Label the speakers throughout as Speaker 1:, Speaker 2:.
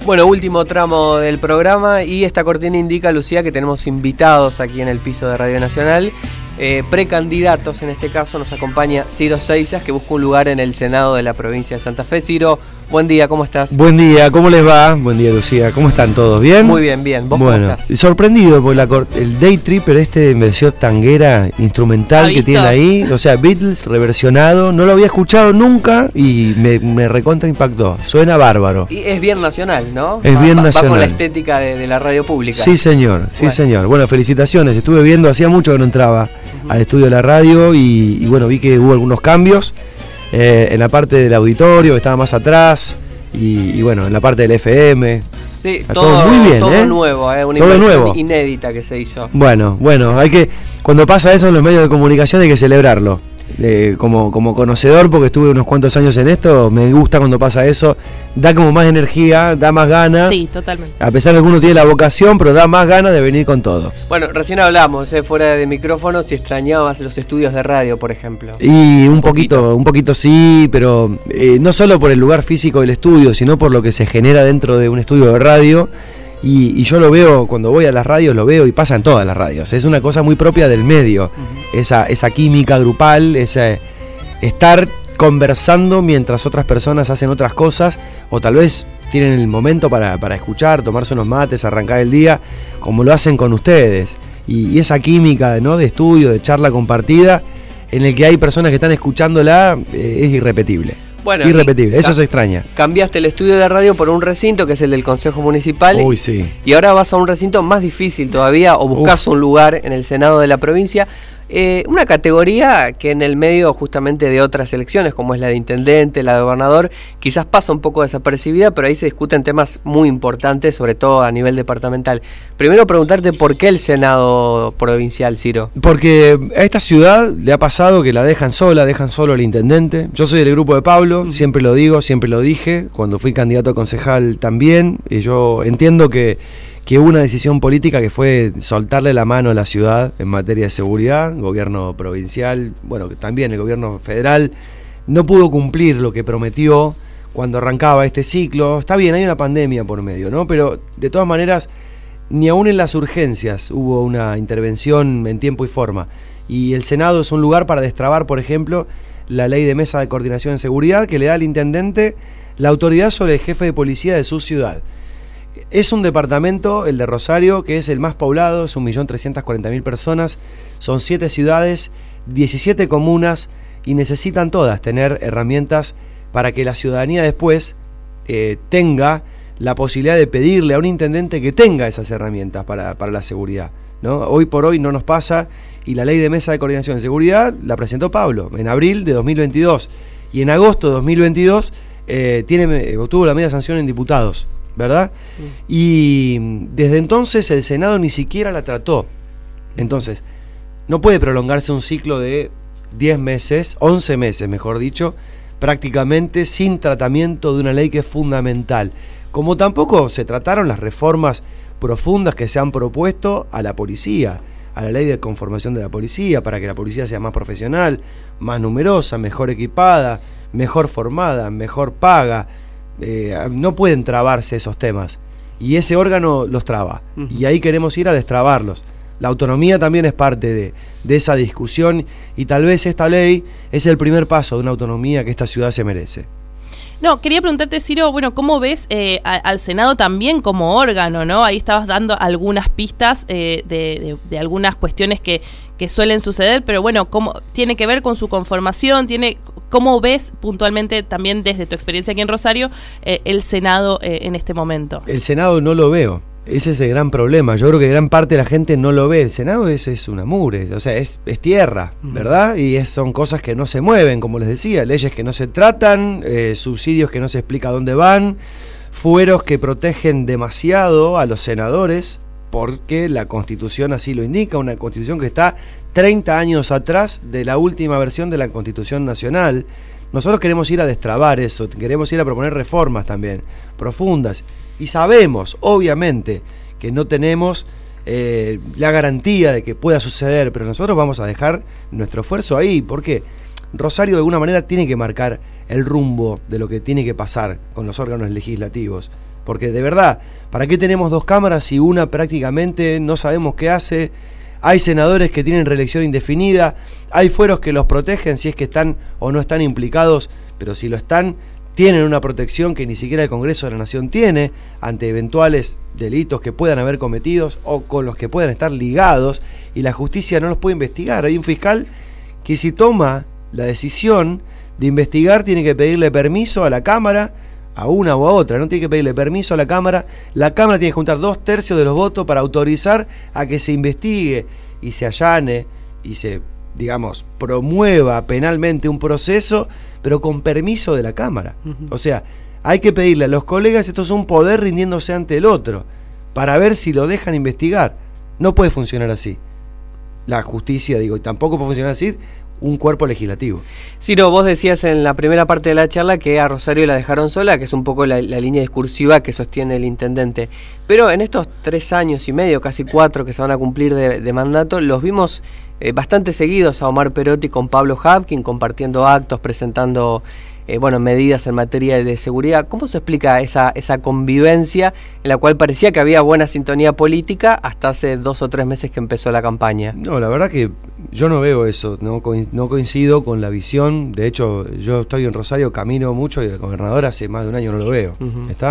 Speaker 1: Bueno, último tramo del programa y esta cortina indica, Lucía, que tenemos invitados aquí en el piso de Radio Nacional. Precandidatos, en este caso nos acompaña Ciro Seixas, que busca un lugar en el Senado de la provincia de Santa Fe. Ciro, buen día, ¿cómo estás?
Speaker 2: Buen día, ¿cómo les va? Buen día, Lucía, ¿cómo están todos? ¿Bien?
Speaker 1: Muy bien, bien. ¿Vos cómo estás?
Speaker 2: Sorprendido por el Day Tripper versión tanguera instrumental que tienen ahí, o sea, Beatles reversionado, no lo había escuchado nunca y me recontra impactó, suena bárbaro.
Speaker 1: Y es bien nacional, ¿no?
Speaker 2: Es bien nacional.
Speaker 1: Va con la estética de la radio pública.
Speaker 2: Sí, señor, sí, señor. Bueno, felicitaciones, estuve viendo, hacía mucho que no entraba al estudio de la radio y bueno, vi que hubo algunos cambios en la parte del auditorio, que estaba más atrás y bueno, en la parte del FM.
Speaker 1: Sí, todo muy bien, todo nuevo, una
Speaker 2: todo
Speaker 1: inversión
Speaker 2: nuevo,
Speaker 1: inédita que se hizo.
Speaker 2: Bueno, cuando pasa eso en los medios de comunicación hay que celebrarlo. Como conocedor, porque estuve unos cuantos años en esto, me gusta cuando pasa eso, da como más energía, da más ganas.
Speaker 3: Sí, totalmente.
Speaker 2: A pesar de que uno tiene la vocación, pero da más ganas de venir con todo.
Speaker 1: Bueno, recién hablamos, fuera de micrófono, si extrañabas los estudios de radio, por ejemplo.
Speaker 2: Y un poquito sí, pero no solo por el lugar físico del estudio, sino por lo que se genera dentro de un estudio de radio. Y yo lo veo, cuando voy a las radios lo veo y pasa en todas las radios. Es una cosa muy propia del medio, esa química grupal, ese estar conversando mientras otras personas hacen otras cosas, o tal vez tienen el momento para escuchar, tomarse unos mates, arrancar el día, como lo hacen con ustedes. Y esa química, ¿no?, de estudio, de charla compartida, en el que hay personas que están escuchándola, es irrepetible. Bueno, irrepetible, eso se extraña.
Speaker 1: Cambiaste el estudio de radio por un recinto que es el del Consejo Municipal.
Speaker 2: Uy, sí.
Speaker 1: Y ahora vas a un recinto más difícil todavía, o buscas un lugar en el Senado de la provincia. Una categoría que en el medio justamente de otras elecciones, como es la de intendente, la de gobernador, quizás pasa un poco desapercibida, pero ahí se discuten temas muy importantes, sobre todo a nivel departamental. Primero preguntarte por qué el Senado provincial, Ciro.
Speaker 2: Porque a esta ciudad le ha pasado que la dejan solo al intendente. Yo soy del grupo de Pablo, siempre lo digo, siempre lo dije, cuando fui candidato a concejal también, y yo entiendo que hubo una decisión política que fue soltarle la mano a la ciudad en materia de seguridad, gobierno provincial, bueno, también el gobierno federal no pudo cumplir lo que prometió cuando arrancaba este ciclo. Está bien, hay una pandemia por medio, ¿no? Pero de todas maneras, ni aún en las urgencias hubo una intervención en tiempo y forma. Y el Senado es un lugar para destrabar, por ejemplo, la ley de mesa de coordinación en seguridad que le da al intendente la autoridad sobre el jefe de policía de su ciudad. Es un departamento, el de Rosario, que es el más poblado, es 1.340.000 personas, son 7 ciudades, 17 comunas y necesitan todas tener herramientas para que la ciudadanía después tenga la posibilidad de pedirle a un intendente que tenga esas herramientas para la seguridad, ¿no? Hoy por hoy no nos pasa y la ley de mesa de coordinación de seguridad la presentó Pablo en abril de 2022 y en agosto de 2022 obtuvo la media sanción en diputados, ¿verdad? Y desde entonces el Senado ni siquiera la trató. Entonces, no puede prolongarse un ciclo de 10 meses, 11 meses, mejor dicho, prácticamente sin tratamiento de una ley que es fundamental. Como tampoco se trataron las reformas profundas que se han propuesto a la policía, a la ley de conformación de la policía, para que la policía sea más profesional, más numerosa, mejor equipada, mejor formada, mejor paga. No pueden trabarse esos temas y ese órgano los traba y ahí queremos ir a destrabarlos. La autonomía también es parte de esa discusión y tal vez esta ley es el primer paso de una autonomía que esta ciudad se merece.
Speaker 3: No, quería preguntarte, Ciro, bueno, ¿cómo ves al Senado también como órgano, ¿no? Ahí estabas dando algunas pistas de algunas cuestiones que suelen suceder, pero bueno, ¿cómo tiene que ver con su conformación? ¿Cómo ves puntualmente también desde tu experiencia aquí en Rosario el Senado en este momento?
Speaker 2: El Senado no lo veo. Ese es el gran problema. Yo creo que gran parte de la gente no lo ve. El Senado es una mugre, o sea, es tierra, ¿verdad? Y son cosas que no se mueven, como les decía, leyes que no se tratan, subsidios que no se explica dónde van, fueros que protegen demasiado a los senadores, porque la Constitución así lo indica, una Constitución que está 30 años atrás de la última versión de la Constitución Nacional. Nosotros queremos ir a destrabar eso, queremos ir a proponer reformas también, profundas. Y sabemos, obviamente, que no tenemos la garantía de que pueda suceder, pero nosotros vamos a dejar nuestro esfuerzo ahí, porque Rosario de alguna manera tiene que marcar el rumbo de lo que tiene que pasar con los órganos legislativos. Porque de verdad, ¿para qué tenemos 2 cámaras si una prácticamente no sabemos qué hace? Hay senadores que tienen reelección indefinida, hay fueros que los protegen si es que están o no están implicados, pero si lo están, tienen una protección que ni siquiera el Congreso de la Nación tiene ante eventuales delitos que puedan haber cometidos o con los que puedan estar ligados, y la justicia no los puede investigar. Hay un fiscal que si toma la decisión de investigar tiene que pedirle permiso a la Cámara, a una o a otra, no tiene que pedirle permiso a la Cámara tiene que juntar 2/3 de los votos para autorizar a que se investigue y se allane y se, digamos, promueva penalmente un proceso, pero con permiso de la Cámara. O sea, hay que pedirle a los colegas, esto es un poder rindiéndose ante el otro, para ver si lo dejan investigar. No puede funcionar así la justicia, digo, y tampoco puede funcionar así un cuerpo legislativo.
Speaker 1: Ciro, vos decías en la primera parte de la charla que a Rosario la dejaron sola, que es un poco la línea discursiva que sostiene el intendente. Pero en estos 3 años y medio, casi 4 que se van a cumplir de mandato, los vimos bastante seguidos a Omar Perotti con Pablo Habkin, compartiendo actos, presentando medidas en materia de seguridad. ¿Cómo se explica esa convivencia en la cual parecía que había buena sintonía política hasta hace 2 o 3 meses que empezó la campaña?
Speaker 2: No, la verdad que yo no veo eso, no coincido con la visión. De hecho, yo estoy en Rosario, camino mucho, y el gobernador hace más de un año no lo veo.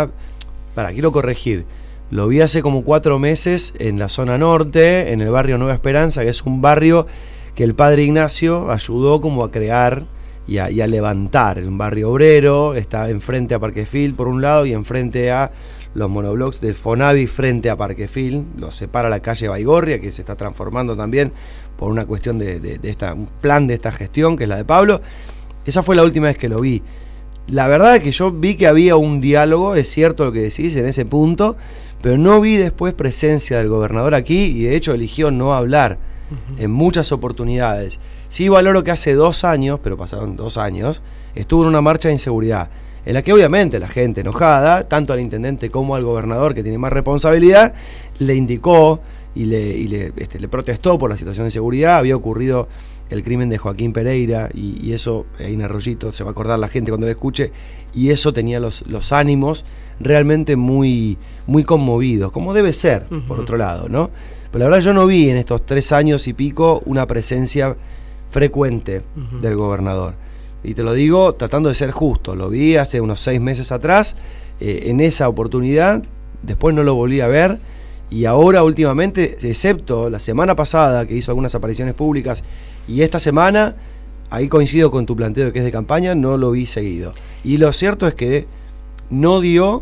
Speaker 2: Quiero corregir. Lo vi hace como 4 meses en la zona norte, en el barrio Nueva Esperanza, que es un barrio que el padre Ignacio ayudó como a crear y a levantar. Un barrio obrero, está enfrente a Parquefil por un lado y enfrente a los monoblocks del Fonavi frente a Parquefil. Lo separa la calle Baigorria, que se está transformando también por una cuestión un plan de esta gestión, que es la de Pablo. Esa fue la última vez que lo vi. La verdad es que yo vi que había un diálogo, es cierto lo que decís en ese punto, pero no vi después presencia del gobernador aquí, y de hecho eligió no hablar en muchas oportunidades. Sí valoro que hace 2 años, pero pasaron 2 años, estuvo en una marcha de inseguridad, en la que obviamente la gente enojada, tanto al intendente como al gobernador, que tiene más responsabilidad, le indicó y le protestó por la situación de seguridad. Había ocurrido el crimen de Joaquín Pereira, y eso, en Arroyito, se va a acordar la gente cuando lo escuche, y eso tenía los ánimos realmente muy, muy conmovidos, como debe ser, por otro lado, ¿no? Pero la verdad yo no vi en estos 3 años y pico una presencia frecuente del gobernador. Y te lo digo tratando de ser justo, lo vi hace unos 6 meses atrás, en esa oportunidad, después no lo volví a ver, y ahora últimamente, excepto la semana pasada que hizo algunas apariciones públicas, y esta semana, ahí coincido con tu planteo de que es de campaña, no lo vi seguido. Y lo cierto es que no dio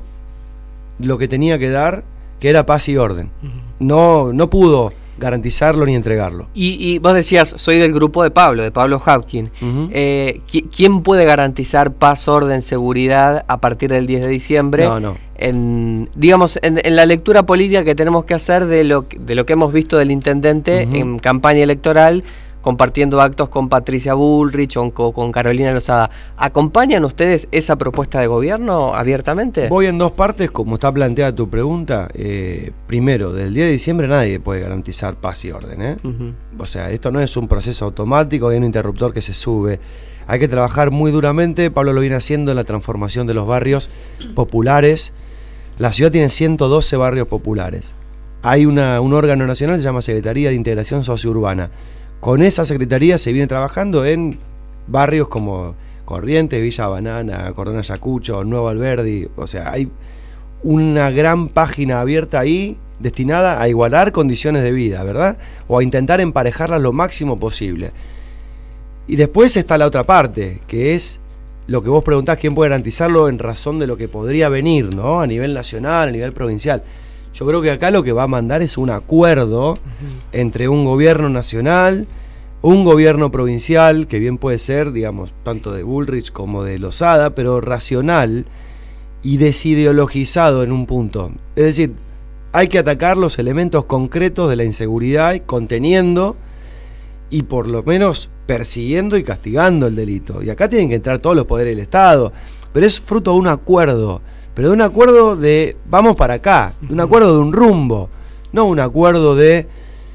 Speaker 2: lo que tenía que dar, que era paz y orden. No pudo garantizarlo ni entregarlo. Y
Speaker 1: vos decías, soy del grupo de Pablo Habkin. ¿Quién puede garantizar paz, orden, seguridad a partir del 10 de diciembre?
Speaker 2: No.
Speaker 1: En la lectura política que tenemos que hacer de lo que hemos visto del intendente en campaña electoral, compartiendo actos con Patricia Bullrich o con Carolina Lozada. ¿Acompañan ustedes esa propuesta de gobierno abiertamente?
Speaker 2: Voy en 2 partes, como está planteada tu pregunta. Primero, del 10 de diciembre nadie puede garantizar paz y orden, O sea, esto no es un proceso automático, hay un interruptor que se sube. Hay que trabajar muy duramente. Pablo lo viene haciendo en la transformación de los barrios populares. La ciudad tiene 112 barrios populares. Hay un órgano nacional, se llama Secretaría de Integración Sociourbana. Con esa secretaría se viene trabajando en barrios como Corrientes, Villa Banana, Cordón Ayacucho, Nuevo Alberdi. O sea, hay una gran página abierta ahí destinada a igualar condiciones de vida, ¿verdad? O a intentar emparejarlas lo máximo posible. Y después está la otra parte, que es lo que vos preguntás, ¿quién puede garantizarlo en razón de lo que podría venir, ¿no? A nivel nacional, a nivel provincial. Yo creo que acá lo que va a mandar es un acuerdo entre un gobierno nacional, un gobierno provincial, que bien puede ser, digamos, tanto de Bullrich como de Lozada, pero racional y desideologizado en un punto. Es decir, hay que atacar los elementos concretos de la inseguridad, conteniendo y por lo menos persiguiendo y castigando el delito. Y acá tienen que entrar todos los poderes del Estado, pero es fruto de un acuerdo. Pero de un acuerdo de vamos para acá, de un acuerdo de un rumbo, no un acuerdo de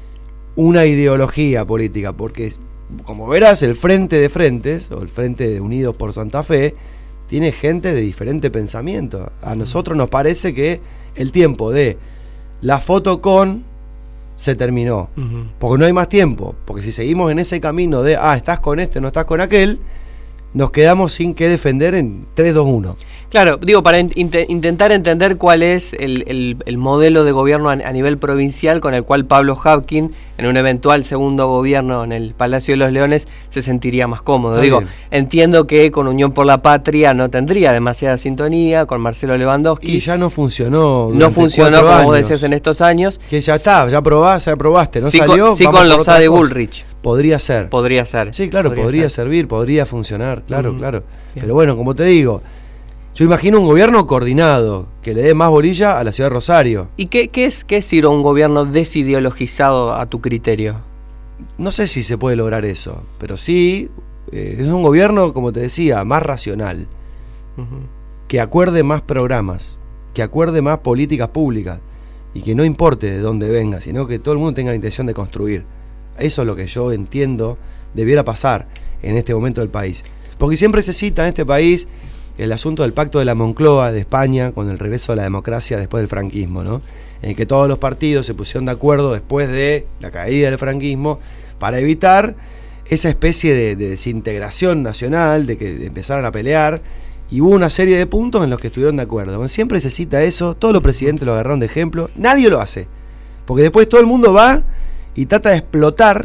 Speaker 2: una ideología política, porque como verás el Frente de Frentes, o el Frente de Unidos por Santa Fe, tiene gente de diferente pensamiento. A nosotros nos parece que el tiempo de la foto con se terminó, porque no hay más tiempo, porque si seguimos en ese camino de estás con este, no estás con aquel, nos quedamos sin qué defender en 3-2-1.
Speaker 1: Claro, digo, para intentar entender cuál es el modelo de gobierno a nivel provincial con el cual Pablo Habkin, en un eventual segundo gobierno en el Palacio de los Leones, se sentiría más cómodo.
Speaker 2: Está
Speaker 1: Digo,
Speaker 2: bien.
Speaker 1: entiendo que con Unión por la Patria no tendría demasiada sintonía, con Marcelo Lewandowski.
Speaker 2: Y ya no funcionó.
Speaker 1: No funcionó, como
Speaker 2: años.
Speaker 1: vos decías, en estos años.
Speaker 2: Que ya está, ya probaste, no
Speaker 1: sí,
Speaker 2: salió.
Speaker 1: Sí,
Speaker 2: vamos
Speaker 1: con
Speaker 2: por
Speaker 1: los
Speaker 2: otra
Speaker 1: de
Speaker 2: cosa.
Speaker 1: Bullrich.
Speaker 2: Podría ser.
Speaker 1: Podría ser.
Speaker 2: Sí, claro, podría
Speaker 1: ser.
Speaker 2: servir, podría funcionar, claro, claro.
Speaker 1: Bien.
Speaker 2: Pero bueno, como te digo, yo imagino un gobierno coordinado, que le dé más bolilla a la ciudad de Rosario.
Speaker 1: ¿Y qué es Ciro, un gobierno desideologizado a tu criterio?
Speaker 2: No sé si se puede lograr eso, pero sí, es un gobierno, como te decía, más racional, que acuerde más programas, que acuerde más políticas públicas, y que no importe de dónde venga, sino que todo el mundo tenga la intención de construir. Eso es lo que yo entiendo debiera pasar en este momento del país. Porque siempre se cita en este país el asunto del pacto de la Moncloa de España con el regreso a la democracia después del franquismo, ¿no? En que todos los partidos se pusieron de acuerdo después de la caída del franquismo para evitar esa especie de desintegración nacional, de que empezaran a pelear, y hubo una serie de puntos en los que estuvieron de acuerdo. Bueno, siempre se cita eso, todos los presidentes lo agarraron de ejemplo, nadie lo hace, porque después todo el mundo va y trata de explotar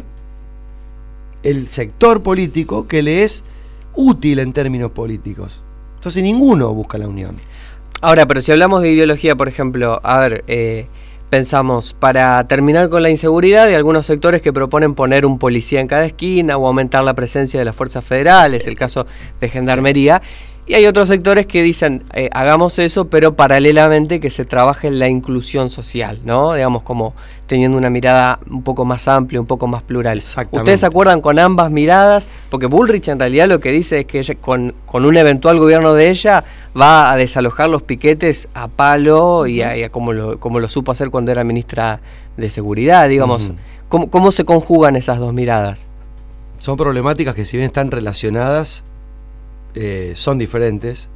Speaker 2: el sector político que le es útil en términos políticos. Entonces ninguno busca la unión.
Speaker 1: Ahora, pero si hablamos de ideología, por ejemplo, a ver, pensamos, para terminar con la inseguridad, hay algunos sectores que proponen poner un policía en cada esquina o aumentar la presencia de las fuerzas federales, el caso de Gendarmería. Y hay otros sectores que dicen, hagamos eso, pero paralelamente que se trabaje en la inclusión social, ¿no? Digamos, como teniendo una mirada un poco más amplia, un poco más plural.
Speaker 2: Exactamente.
Speaker 1: ¿Ustedes se acuerdan con ambas miradas? Porque Bullrich en realidad lo que dice es que ella, con un eventual gobierno de ella va a desalojar los piquetes a palo y a como lo supo hacer cuando era ministra de Seguridad, digamos. ¿Cómo se conjugan esas dos miradas?
Speaker 2: Son problemáticas que, si bien están relacionadas, son diferentes.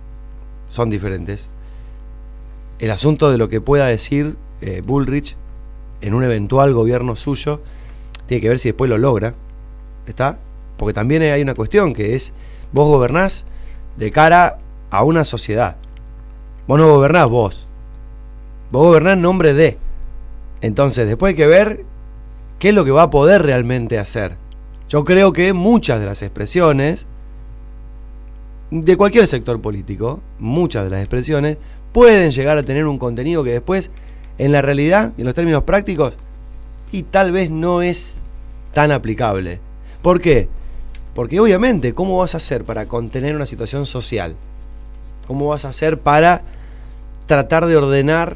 Speaker 2: El asunto de lo que pueda decir Bullrich en un eventual gobierno suyo tiene que ver si después lo logra, ¿está? Porque también hay una cuestión que es, vos gobernás de cara a una sociedad, vos no gobernás vos gobernás en nombre de. Entonces después hay que ver qué es lo que va a poder realmente hacer. Yo creo que muchas de las expresiones de cualquier sector político, muchas de las expresiones pueden llegar a tener un contenido que después, en la realidad, en los términos prácticos, y tal vez no es tan aplicable. ¿Por qué? Porque obviamente, ¿cómo vas a hacer para contener una situación social? ¿Cómo vas a hacer para tratar de ordenar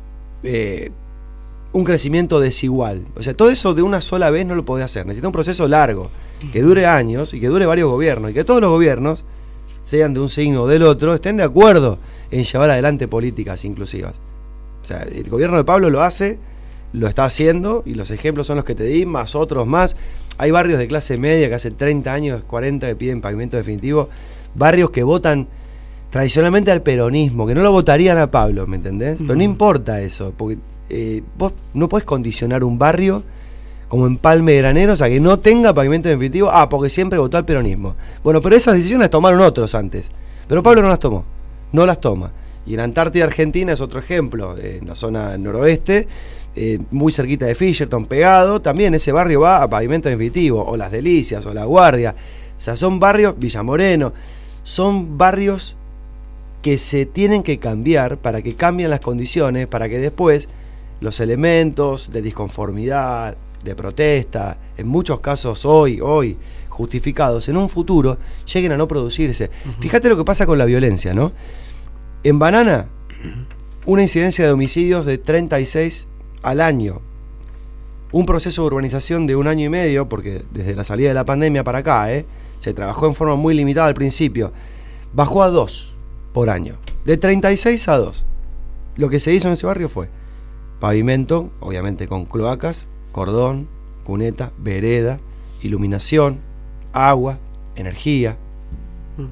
Speaker 2: un crecimiento desigual? O sea, todo eso de una sola vez no lo podés hacer. Necesita un proceso largo, que dure años y que dure varios gobiernos, y que todos los gobiernos, sean de un signo o del otro, estén de acuerdo en llevar adelante políticas inclusivas. O sea, el gobierno de Pablo lo hace, lo está haciendo, y los ejemplos son los que te di, más otros más. Hay barrios de clase media que hace 30 años, 40 que piden pavimento definitivo, barrios que votan tradicionalmente al peronismo, que no lo votarían a Pablo, ¿me entendés? Pero no importa eso, porque vos no podés condicionar un barrio como Empalme de Graneros a que no tenga pavimento definitivo, porque siempre votó al peronismo. Bueno, pero esas decisiones las tomaron otros antes, pero Pablo no las toma. Y en Antártida, Argentina, es otro ejemplo, en la zona noroeste, muy cerquita de Fisherton, pegado, también ese barrio va a pavimento definitivo, o Las Delicias, o La Guardia. O sea, son barrios, Villa Moreno, son barrios que se tienen que cambiar para que cambien las condiciones, para que después los elementos de disconformidad, de protesta, en muchos casos hoy justificados, en un futuro lleguen a no producirse. Fíjate lo que pasa con la violencia, ¿no? En Banana, una incidencia de homicidios de 36 al año. Un proceso de urbanización de 1 año y medio, porque desde la salida de la pandemia para acá, se trabajó en forma muy limitada al principio. Bajó a 2 por año. De 36 a 2. Lo que se hizo en ese barrio fue pavimento, obviamente con cloacas, cordón, cuneta, vereda, iluminación, agua, energía,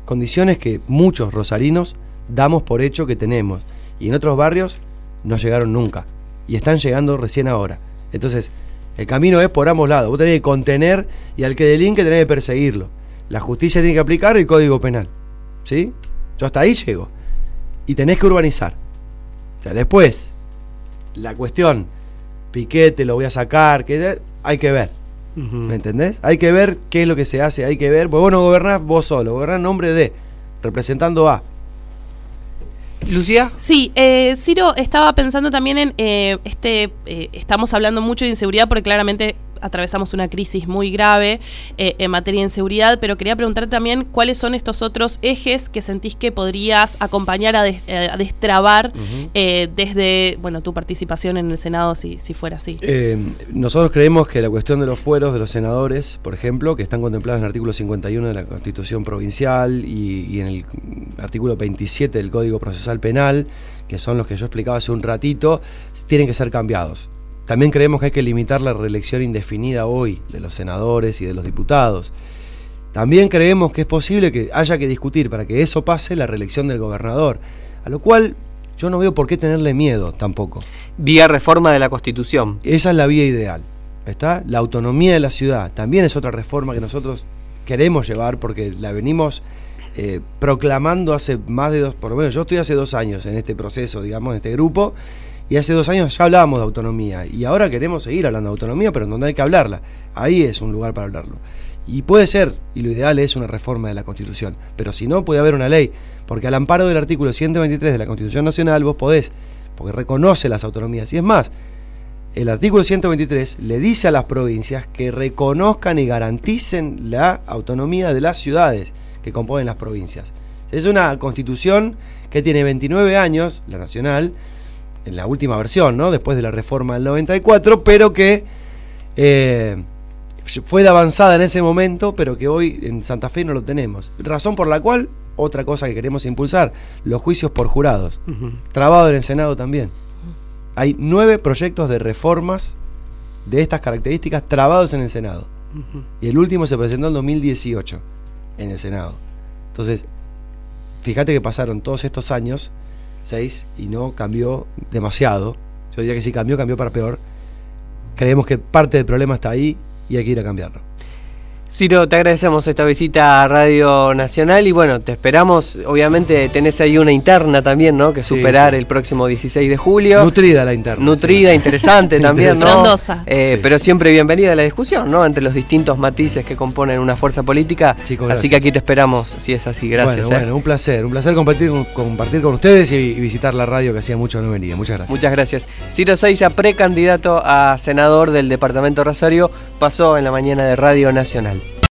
Speaker 2: condiciones que muchos rosarinos damos por hecho que tenemos. Y en otros barrios no llegaron nunca. Y están llegando recién ahora. Entonces, el camino es por ambos lados. Vos tenés que contener y al que delinque tenés que perseguirlo. La justicia tiene que aplicar el Código Penal. ¿Sí? Yo hasta ahí llego. Y tenés que urbanizar. O sea, después, la cuestión, piquete, lo voy a sacar, hay que ver. ¿Me entendés? Hay que ver qué es lo que se hace, hay que ver. Pues vos no gobernás vos solo, gobernás en nombre de, representando a.
Speaker 1: ¿Lucía?
Speaker 3: Sí, Ciro, estaba pensando también en estamos hablando mucho de inseguridad porque claramente atravesamos una crisis muy grave en materia de inseguridad, pero quería preguntarte también cuáles son estos otros ejes que sentís que podrías acompañar a destrabar desde, bueno, tu participación en el Senado, si fuera así.
Speaker 2: Nosotros creemos que la cuestión de los fueros de los senadores, por ejemplo, que están contemplados en el artículo 51 de la Constitución Provincial y en el artículo 27 del Código Procesal Penal, que son los que yo explicaba hace un ratito, tienen que ser cambiados. También creemos que hay que limitar la reelección indefinida hoy de los senadores y de los diputados. También creemos que es posible que haya que discutir para que eso pase la reelección del gobernador, a lo cual yo no veo por qué tenerle miedo tampoco.
Speaker 1: Vía reforma de la Constitución.
Speaker 2: Esa es la vía ideal. ¿Está? La autonomía de la ciudad también es otra reforma que nosotros queremos llevar porque la venimos proclamando hace más de por lo menos yo estoy hace 2 años en este proceso, digamos, en este grupo. Y hace 2 años ya hablábamos de autonomía y ahora queremos seguir hablando de autonomía, pero en donde hay que hablarla. Ahí es un lugar para hablarlo. Y puede ser, y lo ideal es una reforma de la Constitución, pero si no puede haber una ley, porque al amparo del artículo 123 de la Constitución Nacional vos podés, porque reconoce las autonomías. Y es más, el artículo 123 le dice a las provincias que reconozcan y garanticen la autonomía de las ciudades que componen las provincias. Es una Constitución que tiene 29 años, la nacional, en la última versión, ¿no? Después de la reforma del 94, pero que fue de avanzada en ese momento, pero que hoy en Santa Fe no lo tenemos. Razón por la cual, otra cosa que queremos impulsar, los juicios por jurados, trabado en el Senado también. Hay 9 proyectos de reformas de estas características trabados en el Senado. Y el último se presentó en 2018 en el Senado. Entonces, fíjate que pasaron todos estos años, 6, y no cambió demasiado. Yo diría que si cambió para peor. Creemos que parte del problema está ahí y hay que ir a cambiarlo.
Speaker 1: Ciro, te agradecemos esta visita a Radio Nacional y bueno, te esperamos, obviamente tenés ahí una interna también, ¿no? Que superar el próximo 16 de julio.
Speaker 2: Nutrida la interna.
Speaker 1: Nutrida, interesante también, ¿no?
Speaker 3: Frondosa.
Speaker 1: Pero siempre bienvenida a la discusión, ¿no? Entre los distintos matices que componen una fuerza política.
Speaker 2: Chicos,
Speaker 1: así que aquí te esperamos, si es así. Gracias.
Speaker 2: Bueno, un placer compartir con ustedes y visitar la radio que hacía mucho no venía. Muchas gracias.
Speaker 1: Muchas gracias. Ciro Seiza, precandidato a senador del departamento Rosario, pasó en la mañana de Radio Nacional.